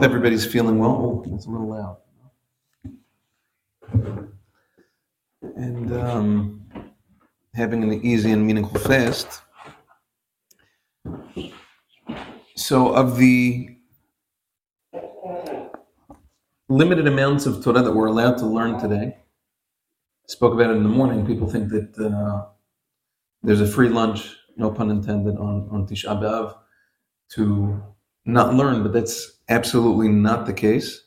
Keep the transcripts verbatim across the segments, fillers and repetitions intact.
Everybody's feeling well. Oh, it's a little loud. And um, having an easy and meaningful fast. So of the limited amounts of Torah that we're allowed to learn today, I spoke about it in the morning. People think that uh, there's a free lunch, no pun intended, on, on Tisha B'Av to not learn, but that's absolutely not the case.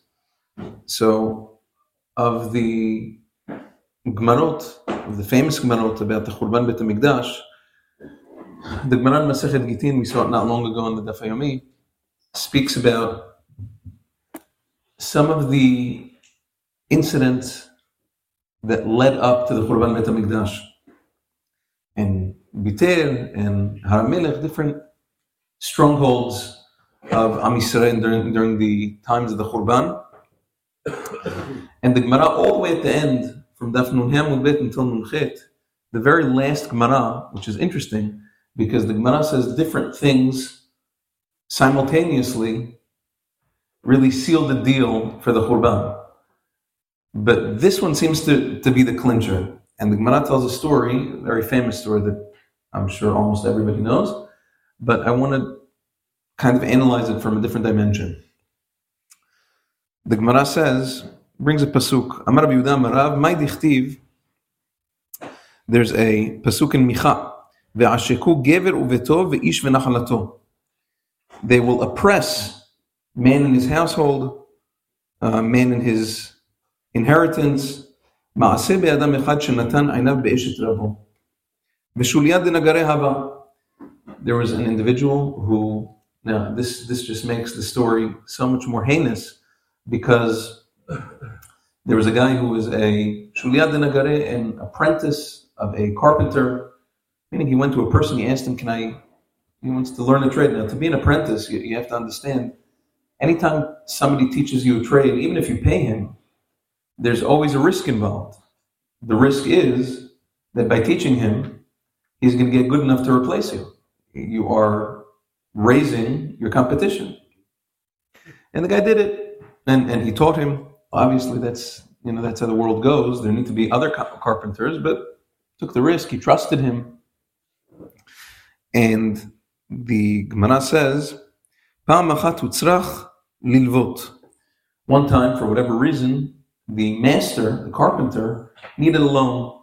So of the Gemarot, of the famous Gemarot about the Churban Beit HaMikdash, the Gemara in Masechet Gittin, we saw it not long ago in the Daf Yomi, speaks about some of the incidents that led up to the Churban Beit HaMikdash. And Bitel and Har HaMelech, different strongholds of Am Yisrael during, during the times of the Churban. And the Gemara all the way at the end, from Daf Nun He Amud Bet until Nun Chet, the very last Gemara, which is interesting, because the Gemara says different things simultaneously really seal the deal for the Churban. But this one seems to, to be the clincher. And the Gemara tells a story, a very famous story that I'm sure almost everybody knows, but I want to kind of analyze it from a different dimension. The Gemara says, brings a pasuk. Amar Rabbi Yehuda Amarav, Mai dichtiv. There's a pasuk in Micha. Ve'asheku gever uveto ve'ish v'nachalato. They will oppress man in his household, uh, man in his inheritance. Ma'aseh be'adam echad shenatan einav be'eshet ravo. V'shuliyad denagare hava. There was an individual who, now this, this just makes the story so much more heinous, because there was a guy who was a shuliyad denagare, an apprentice of a carpenter, meaning he went to a person, he asked him, can I, he wants to learn a trade. Now, to be an apprentice, you, you have to understand, anytime somebody teaches you a trade, even if you pay him, there's always a risk involved. The risk is that by teaching him, he's going to get good enough to replace you. You are raising your competition. And the guy did it, and, and he taught him. Obviously, that's you know that's how the world goes. There need to be other carpenters, but took the risk. He trusted him. And the Gemara says, "Pa'am achat utzrach lilvot." One time, for whatever reason, the master, the carpenter, needed a loan.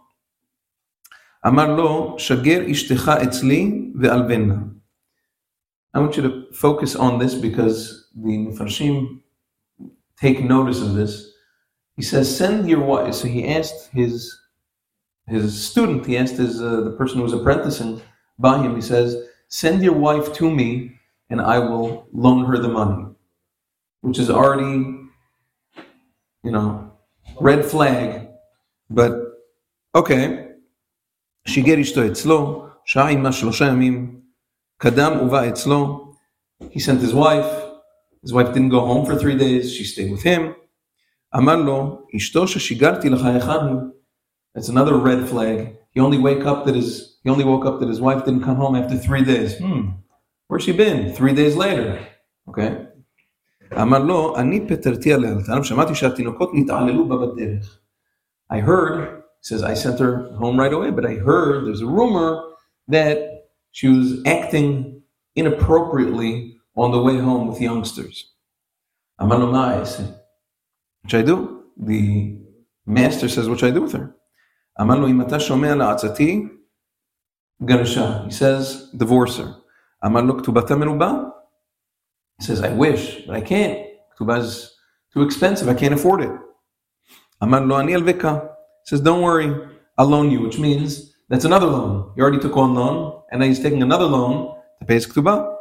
Amar lo, shager ishtecha etzli ve'alvenna. I want you to focus on this because the Mefarshim take notice of this. He says, send your wife. So he asked his his student, he asked his uh, the person who was apprenticing by him, he says, send your wife to me and I will loan her the money. Which is already, you know, red flag. But, okay. שיגר אשתו אצלו, שעה עמה שלושה ימים, קדם ובא אצלו. He sent his wife. His wife didn't go home for three days. She stayed with him. אמר לו, אשתו ששיגרתי לך היכן היא. That's another red flag. He only wake up that his he only woke up that his wife didn't come home after three days. Hmm. Where's she been? Three days later. Okay. אמר לו, אני פטרתי עליה, שמעתי שהתינוקות נתעללו בה בדרך. I heard, he says, I sent her home right away, but I heard there's a rumor that she was acting inappropriately on the way home with youngsters. Amar lo ma a'aseh? What should I do? The master says, what should I do with her? Amar lo, im ata shomea la'atzati garasha. He says, divorce her. Amar lo, ktubata meruba? He says, I wish, but I can't. Ktubah is too expensive, I can't afford it. Amar lo, ani alveka. He says, don't worry, I'll loan you, which means that's another loan. You already took one loan, and now he's taking another loan to pay his ktubah.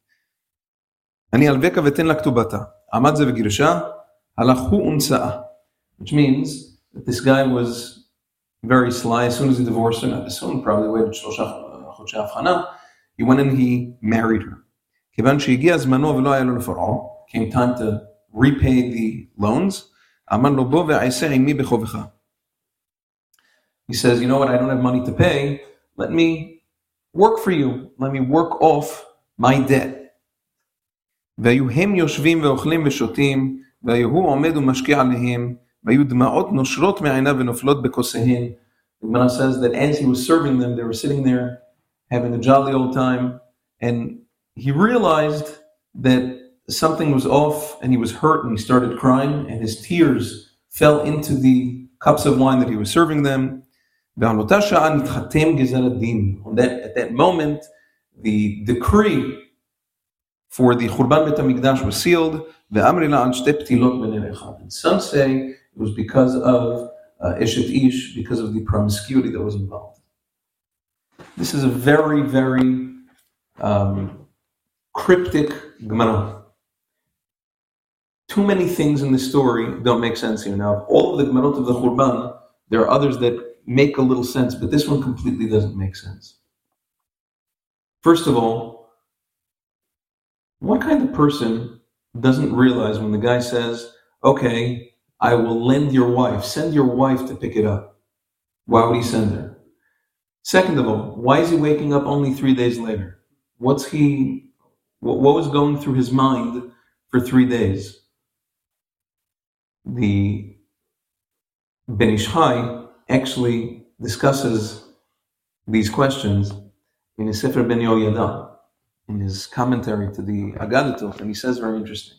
Ani alveka veten la ktubata. Amad ze v'girsha, halakhu unsa'a. Which means that this guy was very sly. As soon as he divorced her, not as soon, probably waited shlosha chodshei avchana, he went and he married her. Kivan shehigia zmano v'lo haya lo lefar'o, came time to repay the loans. Amar lo bo ve'aseh imi bechovecha. He says, you know what, I don't have money to pay. Let me work for you. Let me work off my debt. והיו הם יושבים ואוכלים ושותים, והיו הוא עומד ומשקיע עליהם, והיו דמעות נושרות מעיניו ונופלות בכוסיהן. The Gemara says that as he was serving them, they were sitting there having a jolly old time, and he realized that something was off, and he was hurt, and he started crying, and his tears fell into the cups of wine that he was serving them. On that, at that moment, the decree for the Churban Bet HaMikdash was sealed. And some say it was because of uh, Eshet Ish, because of the promiscuity that was involved. This is a very, very um, cryptic Gemara. Too many things in the story don't make sense here. Now, of all of the Gemarot of the Churban, there are others that make a little sense, but this one completely doesn't make sense. First of all, what kind of person doesn't realize when the guy says, okay, I will lend your wife, send your wife to pick it up? Why would he send her? Second of all, why is he waking up only three days later? What's he, what, what was going through his mind for three days? The Ben Ish Chai actually discusses these questions in his Sefer Ben Yehoyada, in his commentary to the Agadah, and he says very interesting.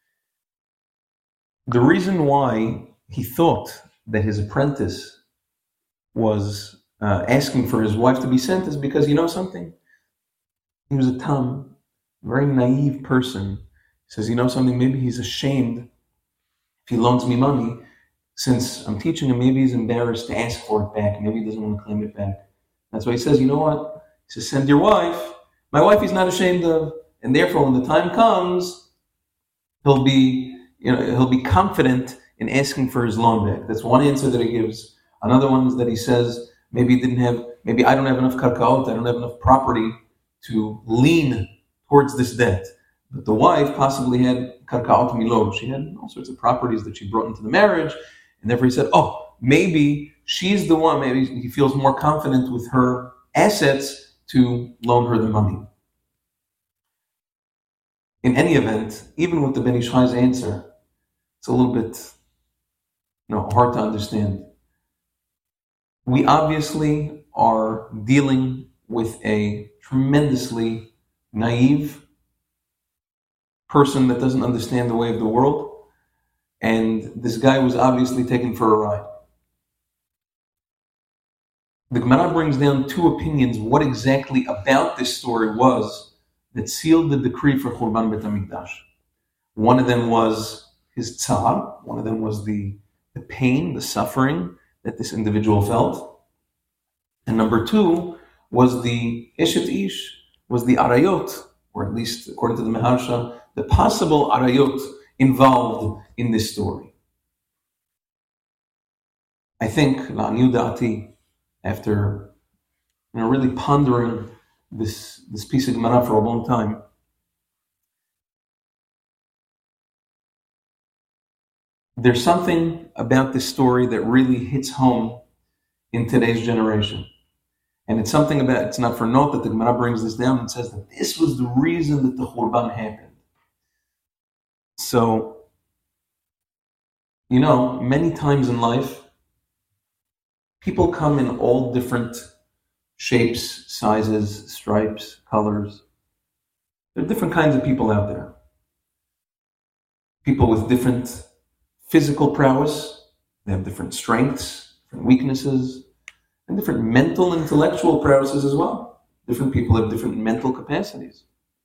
The reason why he thought that his apprentice was uh, asking for his wife to be sent is because, you know something? He was a tam, very naive person. He says, you know something? Maybe he's ashamed if he loans me money. Since I'm teaching him, maybe he's embarrassed to ask for it back. Maybe he doesn't want to claim it back. That's why he says, you know what? He says, send your wife. My wife he's not ashamed of. And therefore, when the time comes, he'll be, you know, he'll be confident in asking for his loan back. That's one answer that he gives. Another one is that he says, maybe he didn't have, maybe I don't have enough karkaot, I don't have enough property to lean towards this debt. But the wife possibly had karkaot milo. She had all sorts of properties that she brought into the marriage. And therefore he said, oh, maybe she's the one, maybe he feels more confident with her assets to loan her the money. In any event, even with the Ben Ish Chai's answer, it's a little bit, you know, hard to understand. We obviously are dealing with a tremendously naive person that doesn't understand the way of the world. And this guy was obviously taken for a ride. The Gemara brings down two opinions what exactly about this story was that sealed the decree for Churban Bet HaMikdash. One of them was his tsar, one of them was the, the pain, the suffering that this individual felt. And number two was the Eshet Ish, was the arayot, or at least according to the Meharsha, the possible arayot involved in this story. I think, la'aniyut da'ati, after you know, really pondering this, this piece of Gemara for a long time, there's something about this story that really hits home in today's generation. And it's something about, it's not for naught that the Gemara brings this down and says that this was the reason that the Churban happened. So, you know, many times in life, people come in all different shapes, sizes, stripes, colors. There are different kinds of people out there. People with different physical prowess, they have different strengths, different weaknesses, and different mental, intellectual prowesses as well. Different people have different mental capacities.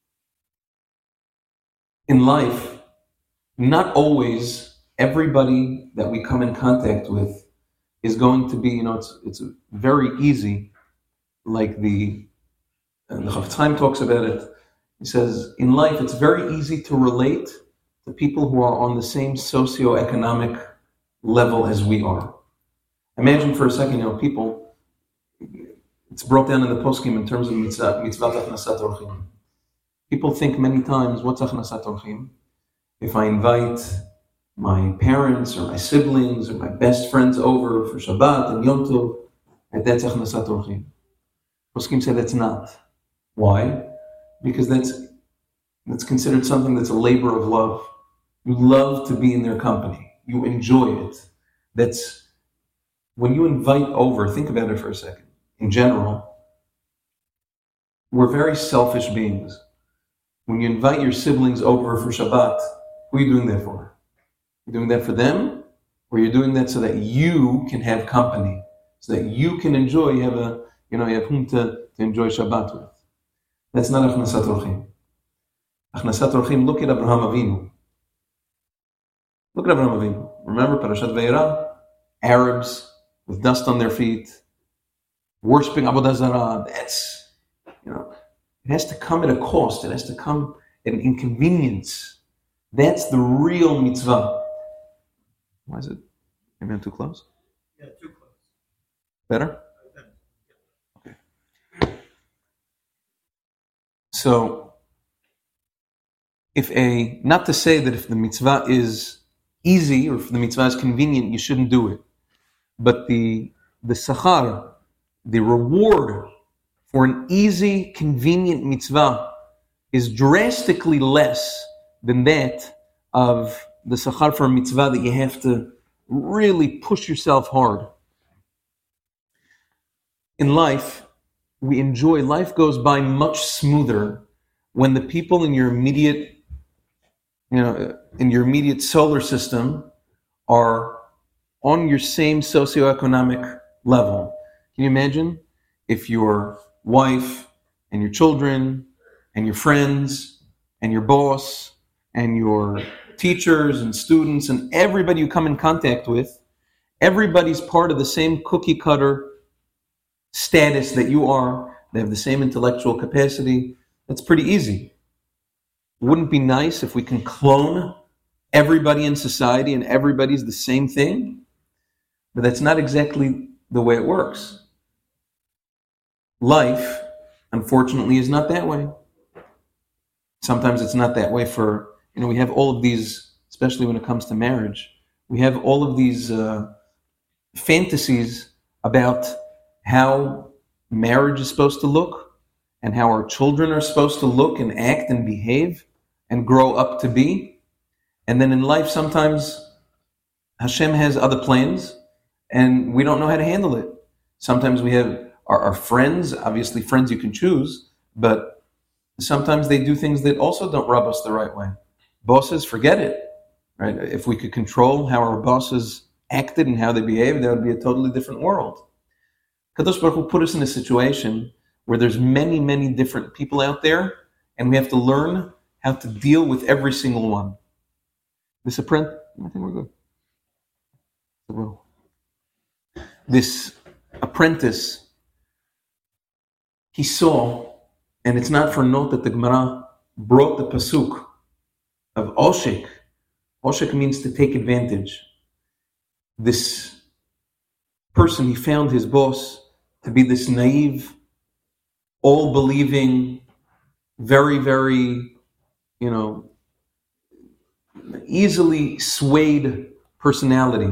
In life, not always everybody that we come in contact with is going to be, you know, it's it's very easy, like the, and the Chafetz Chaim talks about it. He says, in life, it's very easy to relate to people who are on the same socioeconomic level as we are. Imagine for a second, you know, people, it's brought down in the poskim in terms of mitzvah, mitzvah achnasat orchim. People think many times, what's achnasat orchim? If I invite my parents or my siblings or my best friends over for Shabbat and Yom Tov, that's achnasat orchim. Poskim say that's not. Why? Because that's It's considered something that's a labor of love. You love to be in their company. You enjoy it. That's when you invite over, think about it for a second. In general, we're very selfish beings. When you invite your siblings over for Shabbat, who are you doing that for? You're doing that for them, or you're doing that so that you can have company, so that you can enjoy, you have a, you know, you have whom to, to enjoy Shabbat with. That's not Achnasat Orchim. Achnasat Orchim, look at Abraham Avinu. Look at Abraham Avinu. Remember Parashat Vayera? Arabs with dust on their feet, worshipping Avodah Zarah. That's, you know, it has to come at a cost. It has to come at an inconvenience. That's the real mitzvah. Why is it? Maybe I'm too close? Yeah, too close. Better? Okay. So, if a, not to say that if the mitzvah is easy or if the mitzvah is convenient, you shouldn't do it. But the the sachar, the reward for an easy, convenient mitzvah is drastically less than that of the sachar for a mitzvah that you have to really push yourself hard. In life, we enjoy, life goes by much smoother when the people in your immediate, you know, in your immediate solar system are on your same socioeconomic level. Can you imagine if your wife and your children and your friends and your boss and your teachers and students and everybody you come in contact with, everybody's part of the same cookie cutter status that you are. They have the same intellectual capacity. That's pretty easy. Wouldn't it be nice if we can clone everybody in society and everybody's the same thing? But that's not exactly the way it works. Life, unfortunately, is not that way. Sometimes it's not that way for, you know, we have all of these, especially when it comes to marriage, we have all of these uh, fantasies about how marriage is supposed to look and how our children are supposed to look and act and behave and grow up to be. And then in life, sometimes Hashem has other plans and we don't know how to handle it. Sometimes we have our, our friends, obviously friends you can choose, but sometimes they do things that also don't rub us the right way. Bosses, forget it, right? If we could control how our bosses acted and how they behaved, that would be a totally different world. Kadosh Baruch Hu put us in a situation where there's many, many different people out there, and we have to learn how to deal with every single one. This apprentice, I think we're good. Well, this apprentice, he saw, and it's not for note that the Gemara brought the pasuk of Oshek. Oshek means to take advantage. This person, he found his boss to be this naive, all-believing, very, very, you know, easily swayed personality.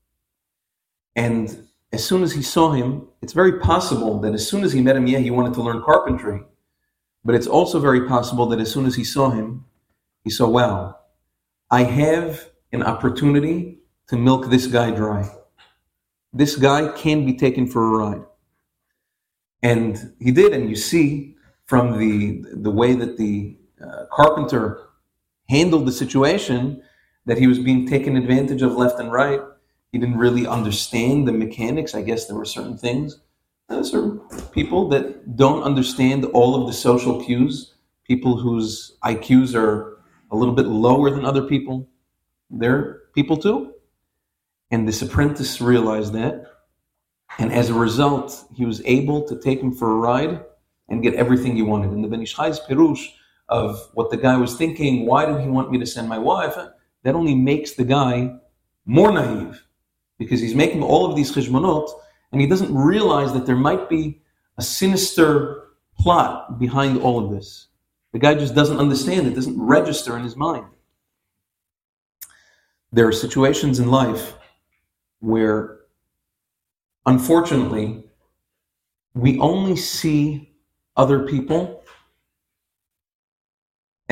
And as soon as he saw him, it's very possible that as soon as he met him, yeah, he wanted to learn carpentry. But it's also very possible that as soon as he saw him, he saw, wow, I have an opportunity to milk this guy dry. This guy can be taken for a ride. And he did, and you see from the the way that the uh, carpenter handled the situation that he was being taken advantage of left and right. He didn't really understand the mechanics. I guess there were certain things. Those are people that don't understand all of the social cues, people whose I Qs are a little bit lower than other people. They're people too. And this apprentice realized that. And as a result, he was able to take him for a ride and get everything he wanted. And the Ben Ish Chai's pirush of what the guy was thinking, why did he want me to send my wife? That only makes the guy more naive, because he's making all of these cheshmonot, and he doesn't realize that there might be a sinister plot behind all of this. The guy just doesn't understand it, doesn't register in his mind. There are situations in life where, unfortunately, we only see other people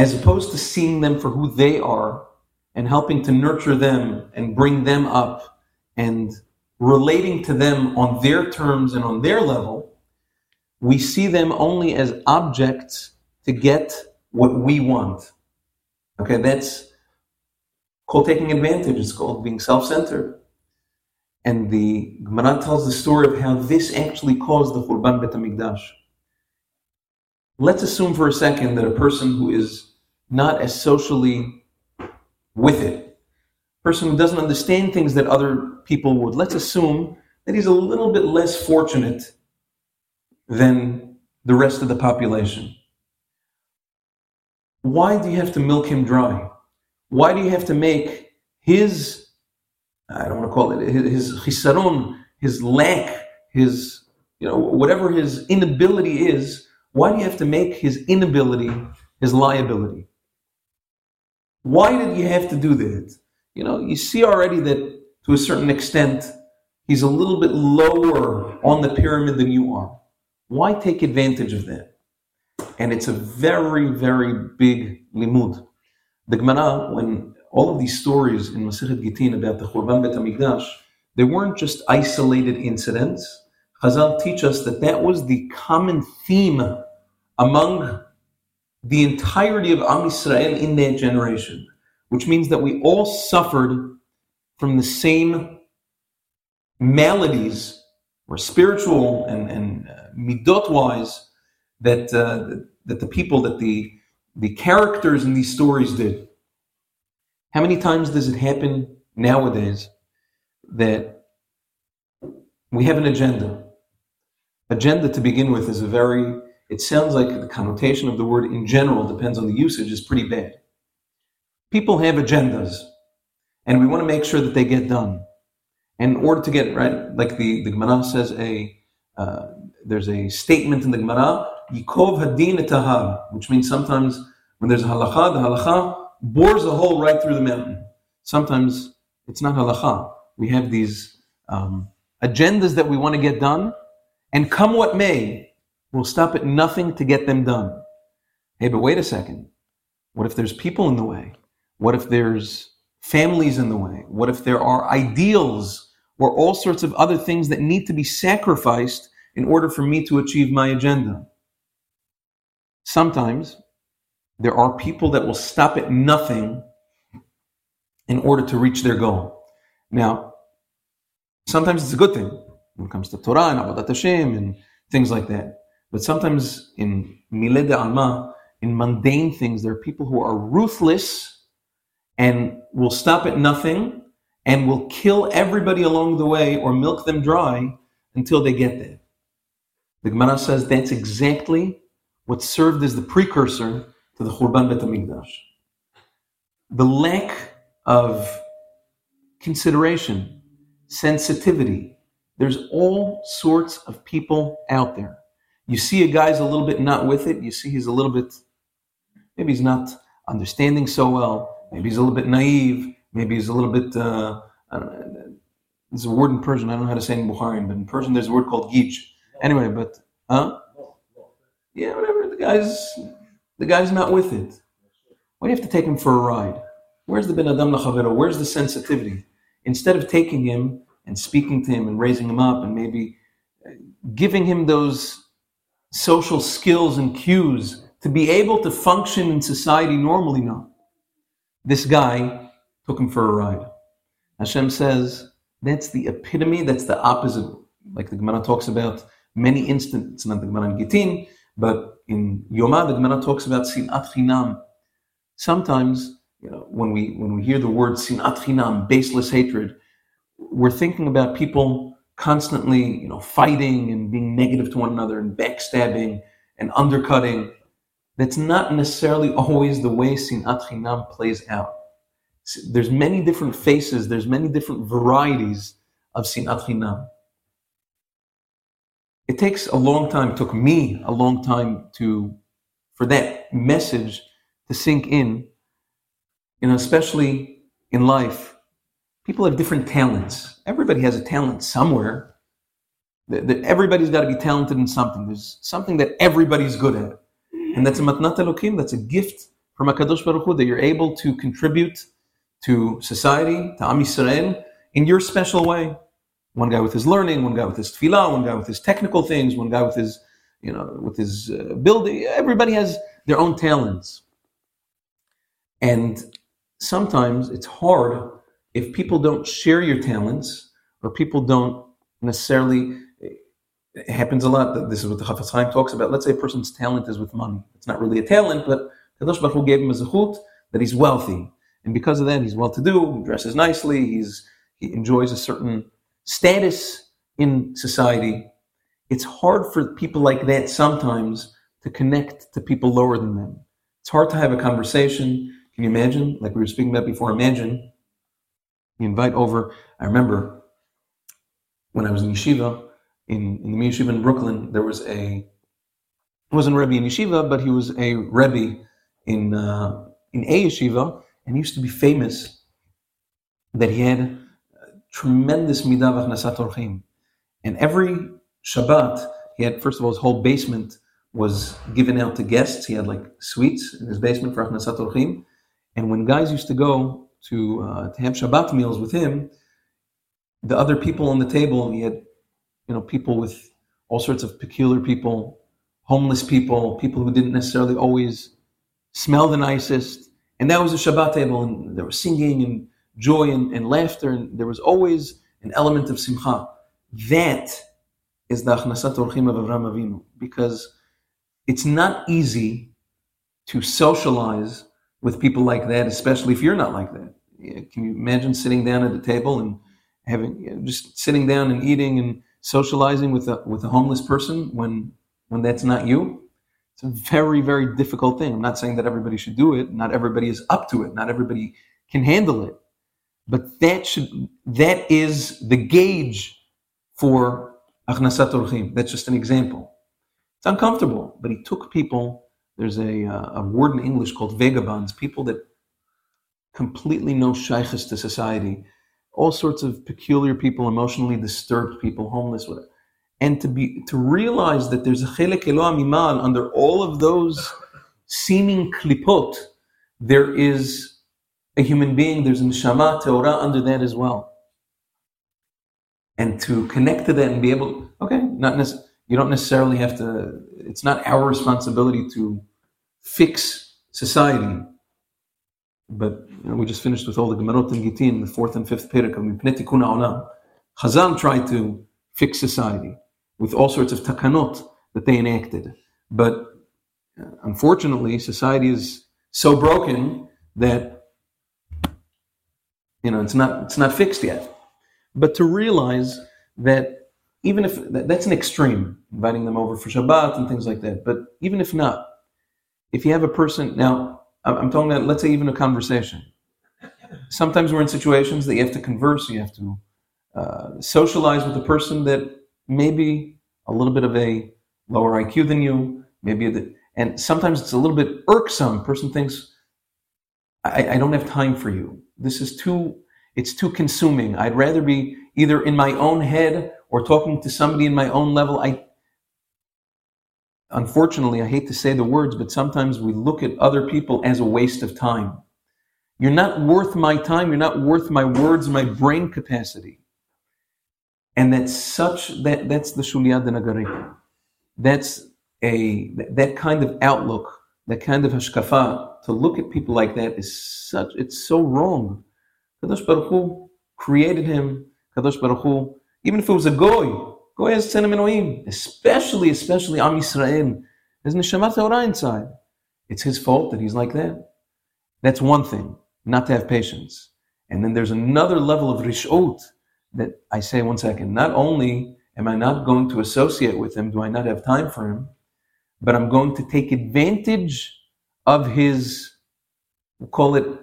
as opposed to seeing them for who they are and helping to nurture them and bring them up and relating to them on their terms and on their level, we see them only as objects to get what we want. Okay, that's called taking advantage. It's called being self-centered. And the Gemara tells the story of how this actually caused the Churban Bet HaMikdash. Let's assume for a second that a person who is not as socially with it, a person who doesn't understand things that other people would, let's assume that he's a little bit less fortunate than the rest of the population. Why do you have to milk him dry? Why do you have to make his, I don't want to call it, his chisaron, his lack, his, you know, whatever his inability is, why do you have to make his inability his liability? Why did you have to do that? You know, you see already that to a certain extent, he's a little bit lower on the pyramid than you are. Why take advantage of that? And it's a very, very big limud. The Gemara, when all of these stories in Masechet Gittin about the Churban Bet HaMikdash, they weren't just isolated incidents. Chazal teach us that that was the common theme among the entirety of Am Yisrael in that generation, which means that we all suffered from the same maladies, or spiritual and, and uh, midot-wise, that uh, that the people, that the the characters in these stories did. How many times does it happen nowadays that we have an agenda? Agenda, to begin with, is a very, it sounds like the connotation of the word in general, depends on the usage, is pretty bad. People have agendas, and we want to make sure that they get done. And in order to get, right, like the, the Gemara says, a uh, there's a statement in the Gemara, Yikov hadin et ahar, which means sometimes when there's a halacha, the halacha bores a hole right through the mountain. Sometimes it's not halacha. We have these um, agendas that we want to get done, and come what may, we'll stop at nothing to get them done. Hey, but wait a second. What if there's people in the way? What if there's families in the way? What if there are ideals or all sorts of other things that need to be sacrificed in order for me to achieve my agenda? Sometimes there are people that will stop at nothing in order to reach their goal. Now, sometimes it's a good thing when it comes to Torah and Avodat Hashem and things like that. But sometimes in Mileh De'alma, in mundane things, there are people who are ruthless and will stop at nothing and will kill everybody along the way or milk them dry until they get there. The Gemara says that's exactly what served as the precursor to the Churban Bet HaMikdash. The lack of consideration, sensitivity. There's all sorts of people out there. You see a guy's a little bit not with it. You see he's a little bit, maybe he's not understanding so well. Maybe he's a little bit naive. Maybe he's a little bit, uh, I don't know, there's a word in Persian, I don't know how to say it in Bukhari, but in Persian there's a word called gij. Anyway, but, huh? Yeah, whatever, the guy's, the guy's not with it. Why do you have to take him for a ride? Where's the ben adam l'chavero? Where's the sensitivity? Instead of taking him and speaking to him and raising him up and maybe giving him those social skills and cues to be able to function in society normally, no. This guy took him for a ride. Hashem says that's the epitome, that's the opposite. Like the Gemara talks about many instances, it's not the Gemara in Gittin, but in Yomah, the Gemara talks about sinat chinam. Sometimes, you know, when we when we hear the word sinat chinam, baseless hatred, we're thinking about people constantly, you know, fighting and being negative to one another and backstabbing and undercutting. That's not necessarily always the way sinat chinam plays out. There's many different faces, there's many different varieties of sinat chinam. It takes a long time, it took me a long time to, for that message to sink in, you know, especially in life. People have different talents. Everybody has a talent somewhere. Everybody's got to be talented in something. There's something that everybody's good at. And that's a matnat elokim, that's a gift from from HaKadosh Baruch Hu, that you're able to contribute to society, to Am Yisrael, in your special way. One guy with his learning, one guy with his tefillah, one guy with his technical things, one guy with his, you know, with his uh, building. Everybody has their own talents. And sometimes it's hard if people don't share your talents, or people don't necessarily, it happens a lot. This is what the Chafetz Chaim talks about. Let's say a person's talent is with money. It's not really a talent, but Kadosh Baruch Hu gave him a zechut that he's wealthy. And because of that, he's well-to-do, he dresses nicely, he's, he enjoys a certain status in society. It's hard for people like that sometimes to connect to people lower than them. It's hard to have a conversation. Can you imagine? Like we were speaking about before, imagine you invite over, I remember when I was in yeshiva, in, in the yeshiva in Brooklyn, there was a, he wasn't a Rebbe in yeshiva, but he was a Rebbe in, uh, in a yeshiva, and he used to be famous that he had a tremendous midah v'achnasat orchim. And every Shabbat, he had, first of all, his whole basement was given out to guests. He had like suites in his basement for achnasat orchim. And when guys used to go to uh, to have Shabbat meals with him, the other people on the table, he had, you know, people with all sorts of peculiar people, homeless people, people who didn't necessarily always smell the nicest. And that was a Shabbat table, and there was singing and joy and, and laughter, and there was always an element of simcha. That is the achnasat orchim of Avraham Avinu, because it's not easy to socialize with people like that, especially if you're not like that. Can you imagine sitting down at a table and having, you know, just sitting down and eating and socializing with a with a homeless person when when that's not you? It's a very, very difficult thing. I'm not saying that everybody should do it. Not everybody is up to it. Not everybody can handle it. But that should that is the gauge for achnasat orchim. That's just an example. It's uncomfortable, but he took people. There's a, uh, a word in English called vagabonds, people that completely no shaykhs to society, all sorts of peculiar people, emotionally disturbed people, homeless, whatever. And to be to realize that there's a chelek Eloah mimal under all of those seeming klipot, there is a human being, there's a neshama teorah under that as well. And to connect to that and be able, okay, not necessarily, you don't necessarily have to, it's not our responsibility to fix society. But you know, we just finished with all the Gemarot and Gittin, the fourth and fifth perek of Mipnei Tikkun HaOlam. Chazal tried to fix society with all sorts of takanot that they enacted. But uh, unfortunately, society is so broken that, you know, it's not it's not fixed yet. But to realize that even if that, that's an extreme, inviting them over for Shabbat and things like that. But even if not, if you have a person, now I'm talking about, let's say even a conversation. Sometimes we're in situations that you have to converse, you have to uh, socialize with a person that maybe a little bit of a lower I Q than you, maybe, a, and sometimes it's a little bit irksome. A person thinks, I, I don't have time for you. This is too, it's too consuming. I'd rather be either in my own head or talking to somebody in my own level. I, unfortunately, I hate to say the words, but sometimes we look at other people as a waste of time. You're not worth my time. You're not worth my words, my brain capacity. And that's such, that that's the Shuliyat Nagari. That's a, that kind of outlook, that kind of hashkafa, to look at people like that is such, it's so wrong. Kadosh Baruch Hu created him. Kadosh Baruch Hu, even if it was a goy, goy has tzenim Elohim, especially, especially Am Yisrael. There's neshama teorah inside. It's his fault that he's like that. That's one thing, not to have patience. And then there's another level of rish'ut that I say, one second, not only am I not going to associate with him, do I not have time for him, but I'm going to take advantage of his, we'll call it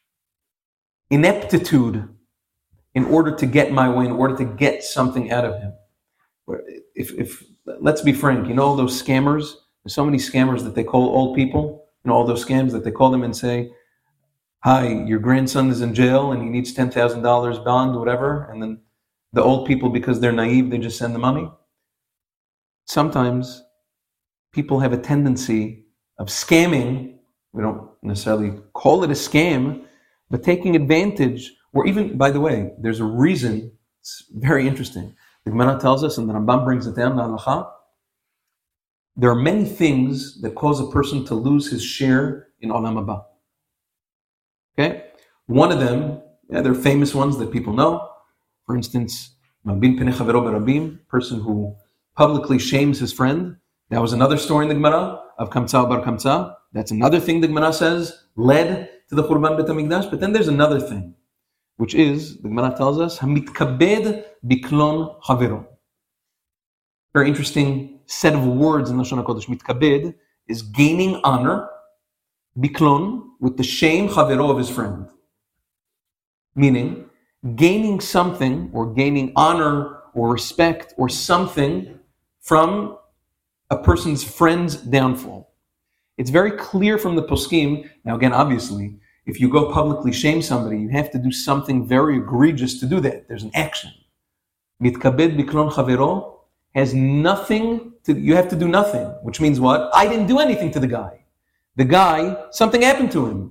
ineptitude, in order to get my way, in order to get something out of him. If, if let's be frank, you know all those scammers? There's so many scammers that they call old people, you know, all those scams that they call them and say, hi, your grandson is in jail and he needs ten thousand dollars bond, whatever, and then the old people, because they're naive, they just send the money. Sometimes people have a tendency of scamming we don't necessarily call it a scam, but taking advantage, or even, by the way, there's a reason, it's very interesting. The Gemara tells us, and the Rambam brings it down, the Halacha, there are many things that cause a person to lose his share in Olam Haba. Okay? One of them, yeah, they're famous ones that people know. For instance, Mabin Penei Chavero Barabim, person who publicly shames his friend. That was another story in the Gemara of Kamsa Bar Kamsa. That's another thing the Gemara says led to the Churban Bet HaMikdash. But then there's another thing, which is, the Gemara tells us, Hamitkabed Biklon Chavero. Very interesting set of words in Lashon HaKodesh. Mitkabed is gaining honor, Biklon, with the shame Chavero of his friend. Meaning, gaining something, or gaining honor, or respect, or something from a person's friend's downfall. It's very clear from the poskim. Now again, obviously, if you go publicly shame somebody, you have to do something very egregious to do that. There's an action. Mitkabed biklon chavero has nothing to, you have to do nothing, which means what? I didn't do anything to the guy. The guy, something happened to him.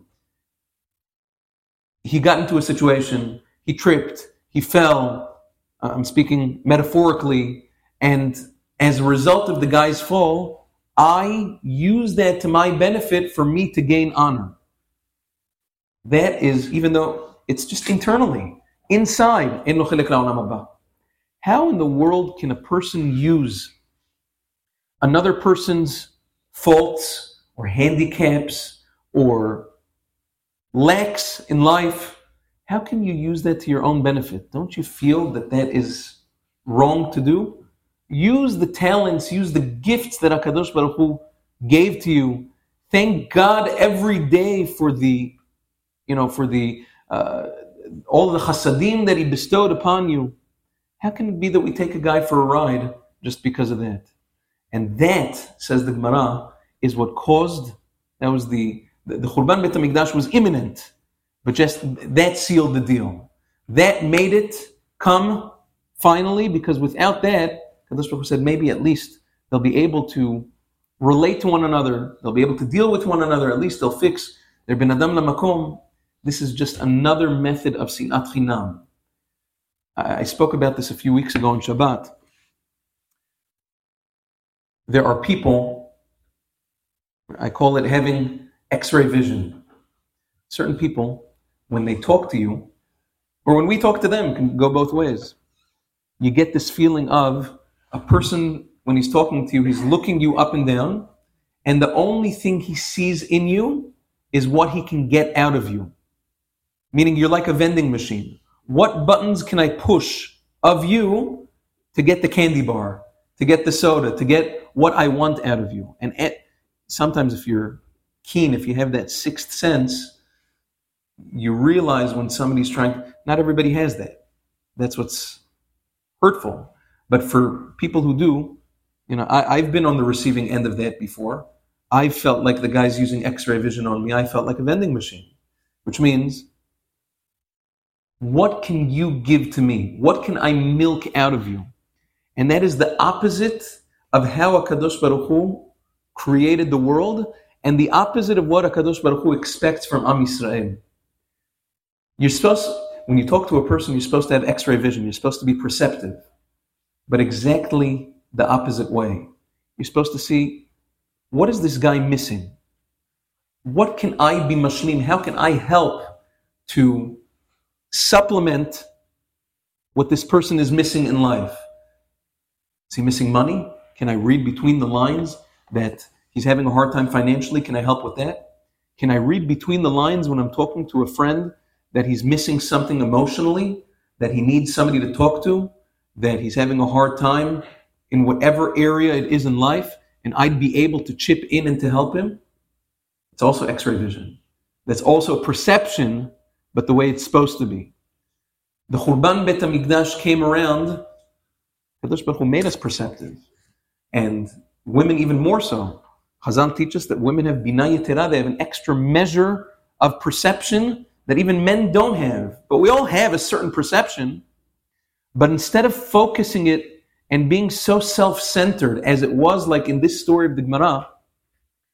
He got into a situation, he tripped, he fell, uh, I'm speaking metaphorically, and as a result of the guy's fall, I use that to my benefit for me to gain honor. That is, even though it's just internally, inside, how in the world can a person use another person's faults or handicaps or lacks in life? How can you use that to your own benefit? Don't you feel that that is wrong to do? Use the talents, use the gifts that HaKadosh Baruch Hu gave to you. Thank God every day for the, you know, for the uh, all the chasadim that He bestowed upon you. How can it be that we take a guy for a ride just because of that? And that, says the Gemara, is what caused. That was the the, the Churban Bet HaMikdash was imminent, but just that sealed the deal. That made it come finally, because without that, Kadosh Baruch Hu said, maybe at least they'll be able to relate to one another. They'll be able to deal with one another. At least they'll fix their ben adam lamakom. This is just another method of sinat chinam. I spoke about this a few weeks ago on Shabbat. There are people, I call it having X-ray vision. Certain people, when they talk to you, or when we talk to them, can go both ways. You get this feeling of a person, when he's talking to you, he's looking you up and down, and the only thing he sees in you is what he can get out of you. Meaning you're like a vending machine. What buttons can I push of you to get the candy bar, to get the soda, to get what I want out of you? And at, sometimes if you're keen, if you have that sixth sense, you realize when somebody's trying, not everybody has that. That's what's hurtful. But for people who do, you know, I, I've been on the receiving end of that before. I felt like the guy's using X-ray vision on me. I felt like a vending machine, which means, what can you give to me? What can I milk out of you? And that is the opposite of how HaKadosh Baruch Hu created the world, and the opposite of what HaKadosh Baruch Hu expects from Am Yisrael. You're supposed, when you talk to a person, you're supposed to have X-ray vision. You're supposed to be perceptive, but exactly the opposite way. You're supposed to see, what is this guy missing? What can I be mashlim? How can I help to supplement what this person is missing in life? Is he missing money? Can I read between the lines that he's having a hard time financially? Can I help with that? Can I read between the lines when I'm talking to a friend that he's missing something emotionally, that he needs somebody to talk to, that he's having a hard time in whatever area it is in life, and I'd be able to chip in and to help him? It's also X-ray vision. That's also perception, but the way it's supposed to be. The Churban Bet HaMikdash came around, Kadosh Baruch Hu made us perceptive, and women even more so. Chazal teaches that women have Binah Yetera, they have an extra measure of perception that even men don't have. But we all have a certain perception, but instead of focusing it and being so self-centered as it was like in this story of the Gemara,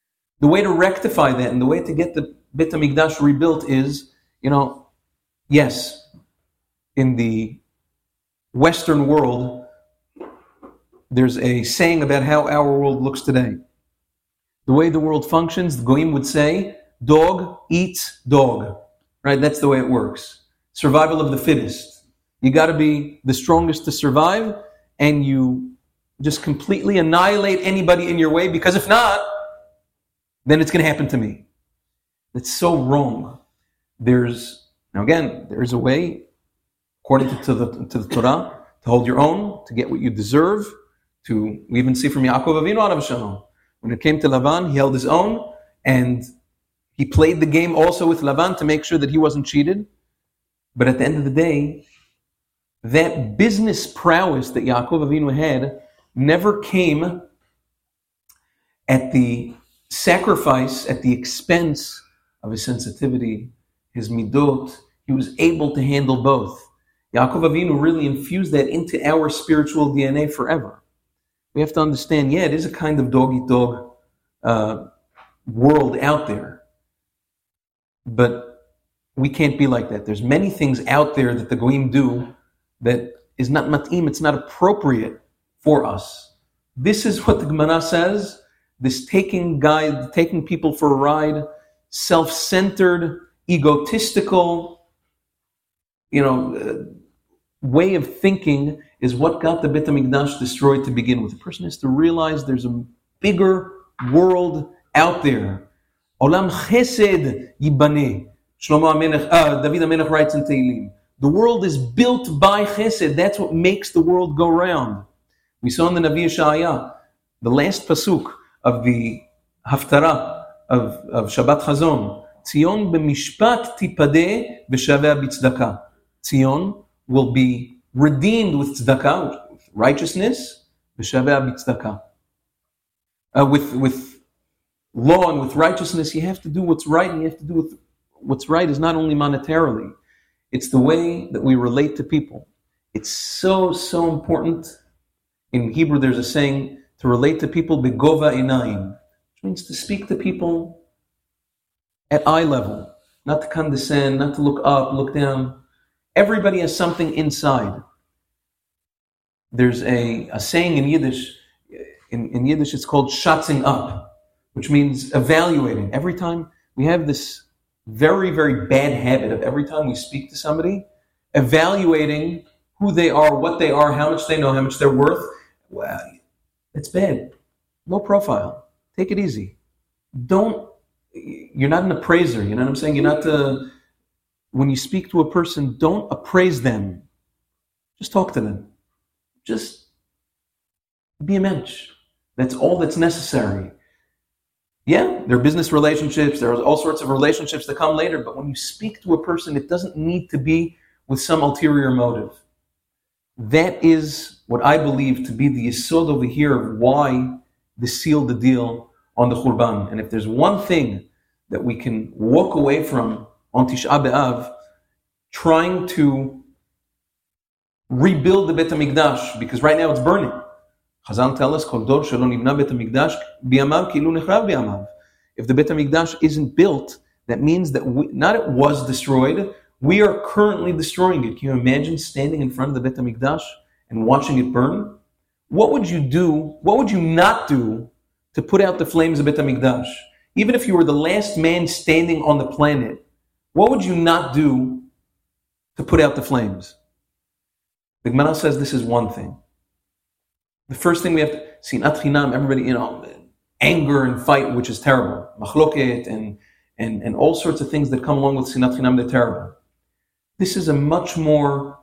The way to rectify that and the way to get the Beit HaMikdash rebuilt is, you know, yes, in the Western world, there's a saying about how our world looks today. The way the world functions, the Goyim would say, dog eats dog. Right? That's the way it works. Survival of the fittest. You got to be the strongest to survive, and you just completely annihilate anybody in your way, because if not, then it's going to happen to me. That's so wrong. There's, now again, there's a way, according to, to, the, to the Torah, to hold your own, to get what you deserve, to, we even see from Yaakov Avinu, alav shalom. When it came to Lavan, he held his own, and he played the game also with Lavan to make sure that he wasn't cheated. But at the end of the day, that business prowess that Yaakov Avinu had never came at the sacrifice, at the expense of his sensitivity, his midot. He was able to handle both. Yaakov Avinu really infused that into our spiritual D N A forever. We have to understand, yeah, it is a kind of dog-eat-dog uh, world out there. But we can't be like that. There's many things out there that the Goyim do that is not mat'im, it's not appropriate for us. This is what the Gemara says, this taking guide, taking people for a ride, self-centered, egotistical, you know, uh, way of thinking is what got the Beit HaMikdash destroyed to begin with. The person has to realize there's a bigger world out there. Olam chesed yibaneh. Shlomo HaMelech, uh, David HaMelech writes in Tehillim. The world is built by chesed. That's what makes the world go round. We saw in the Navi Yeshaya, the last pasuk of the Haftarah of, of Shabbat Chazon. Tzion b'mishpat tipadeh v'shaveh b'tzdaka. Tzion will be redeemed with tzedakah, with righteousness, v'shaveh b'tzdaka. Uh, with with law and with righteousness, you have to do what's right, and you have to do with what's right is not only monetarily, it's the way that we relate to people. It's so, so important. In Hebrew, there's a saying, to relate to people begova einayim, which means to speak to people at eye level, not to condescend, not to look up, look down. Everybody has something inside. There's a, a saying in Yiddish, in, in Yiddish it's called shatzing up, which means evaluating. Every time we have this very, very bad habit of every time we speak to somebody, evaluating who they are, what they are, how much they know, how much they're worth. Well, it's bad. Low profile. Take it easy. Don't, you're not an appraiser, you know what I'm saying? You're not the, when you speak to a person, don't appraise them. Just talk to them. Just be a mensch. That's all that's necessary. Yeah, there are business relationships, there are all sorts of relationships that come later, but when you speak to a person, it doesn't need to be with some ulterior motive. That is what I believe to be the yesod over here of why they sealed the deal on the Churban. And if there's one thing that we can walk away from on Tisha B'Av, trying to rebuild the Beit HaMikdash, because right now it's burning. Chazal tell us, Kol dor shelo nibna Beit HaMikdash biyamav kilu nechrav biyamav. If the Beit HaMikdash isn't built, that means that we, not it was destroyed, we are currently destroying it. Can you imagine standing in front of the Beit HaMikdash and watching it burn? What would you do, what would you not do to put out the flames of Beit HaMikdash? Even if you were the last man standing on the planet, what would you not do to put out the flames? The Gemara says this is one thing. The first thing we have to see, sinat chinam, everybody, you know, anger and fight, which is terrible. Machloket and, and, and all sorts of things that come along with sinat chinam, they're terrible. This is a much more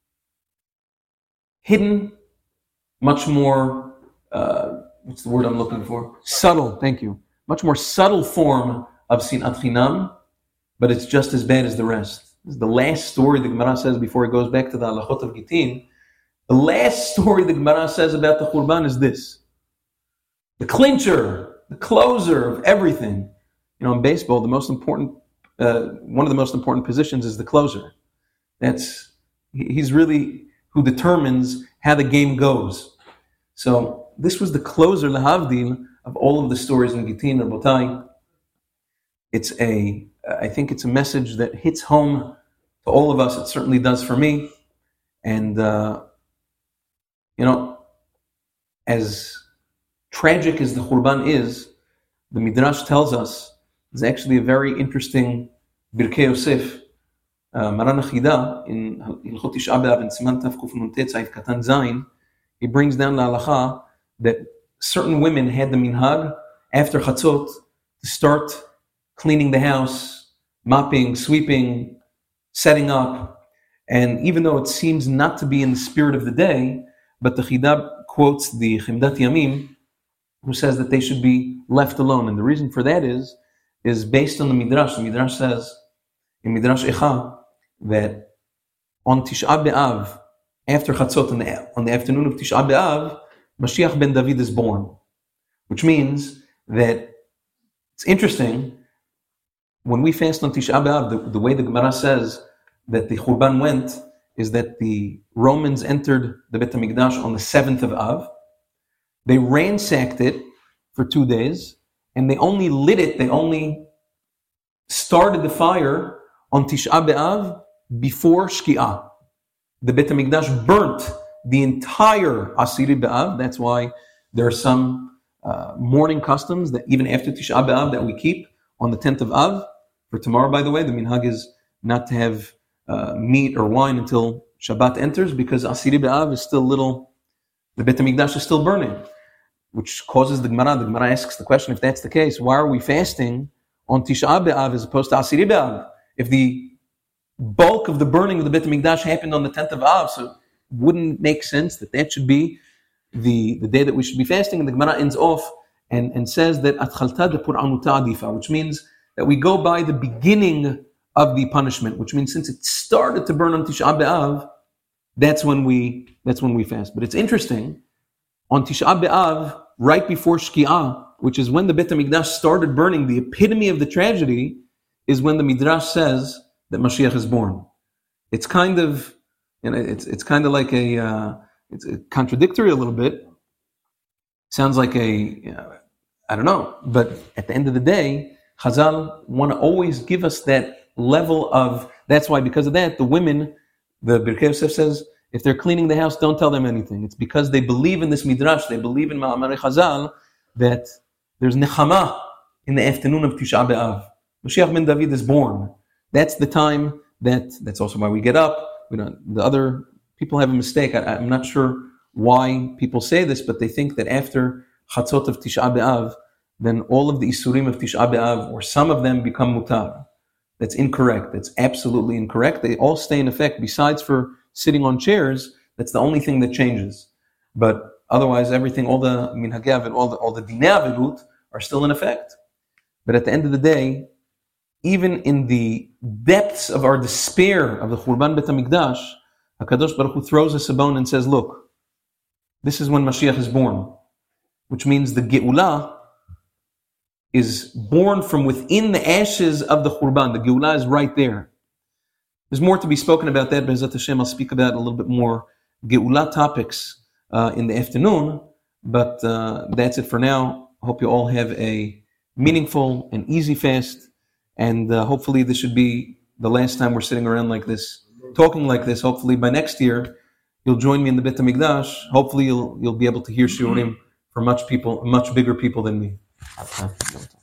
hidden, much more, uh, what's the word I'm looking for? Subtle, thank you. Much more subtle form of sinat chinam, but it's just as bad as the rest. This is the last story the Gemara says before it goes back to the halachot of Gittin. The last story the Gemara says about the Churban is this. The clincher, the closer of everything. You know, in baseball, the most important, uh, one of the most important positions is the closer. That's, he's really who determines how the game goes. So this was the closer, lehavdil, of all of the stories in Gittin, Rabotai. it's a, I think it's a message that hits home to all of us. It certainly does for me. And, uh, you know, as tragic as the Khurban is, the Midrash tells us there's actually a very interesting Birkei Yosef, uh, Maran Achida, in Hilchot Tisha B'Av, in Siman Tav Kuf Nun Tet Saif Katan Zayin, he brings down la halacha that certain women had the minhag after Chatzot to start cleaning the house, mopping, sweeping, setting up. And even though it seems not to be in the spirit of the day, but the Chida quotes the Chimdat Yamim, who says that they should be left alone. And the reason for that is, is based on the Midrash. The Midrash says, in Midrash Echa, that on Tisha B'Av, after Chatzot, on the, on the afternoon of Tisha B'Av, Mashiach ben David is born. Which means that it's interesting, when we fast on Tisha B'Av, the, the way the Gemara says that the Churban went is that the Romans entered the Bet HaMikdash on the seventh of Av. They ransacked it for two days, and they only lit it, they only started the fire on Tisha B'Av before Shki'ah. The Bet HaMikdash burnt the entire Asiri B'Av. That's why there are some uh, mourning customs that even after Tisha B'Av that we keep on the tenth of Av. For tomorrow, by the way, the minhag is not to have uh, meat or wine until Shabbat enters, because Asiri B'Av is still little, the Bet HaMikdash is still burning, which causes the Gemara, the Gemara asks the question, if that's the case, why are we fasting on Tisha B'Av as opposed to Asiri B'Av? If the bulk of the burning of the Bet HaMikdash happened on the tenth of Av, so it wouldn't make sense that that should be the, the day that we should be fasting. And the Gemara ends off and, and says that Atchalta de Pur'anuta Adifa, which means that we go by the beginning of the punishment, which means since it started to burn on Tisha B'Av, that's when we that's when we fast. But it's interesting, on Tisha B'Av, right before Shki'ah, which is when the Bet HaMikdash started burning, the epitome of the tragedy is when the Midrash says that Mashiach is born. It's kind of, you know, it's it's kind of like a, uh, it's a contradictory a little bit. Sounds like a, you know, I don't know, but at the end of the day, Chazal want to always give us that level of, that's why because of that, the women, the Birkei Yosef says, if they're cleaning the house, don't tell them anything. It's because they believe in this Midrash, they believe in Ma'amari Chazal, that there's nechama in the afternoon of Tisha B'Av. Mashiach ben David is born. That's the time that, that's also why we get up. We don't, the other people have a mistake. I, I'm not sure why people say this, but they think that after Chatzot of Tisha B'Av, then all of the Isurim of Tisha B'Av, or some of them, become mutar. That's incorrect. That's absolutely incorrect. They all stay in effect. Besides for sitting on chairs, that's the only thing that changes. But otherwise, everything, all the minhagei avot, all the all the dinei avirut are still in effect. But at the end of the day, even in the depths of our despair of the Churban Bet HaMikdash, HaKadosh Baruch Hu throws us a bone and says, look, this is when Mashiach is born, which means the Geulah is born from within the ashes of the Churban. The Geulah is right there. There's more to be spoken about that, Be'ezrat Hashem. I'll speak about a little bit more Geulah topics uh, in the afternoon, but uh, that's it for now. I hope you all have a meaningful and easy fast, and uh, hopefully this should be the last time we're sitting around like this, talking like this. Hopefully by next year, you'll join me in the Bet HaMikdash. Hopefully you'll, you'll be able to hear shiurim for much people, much bigger people than me.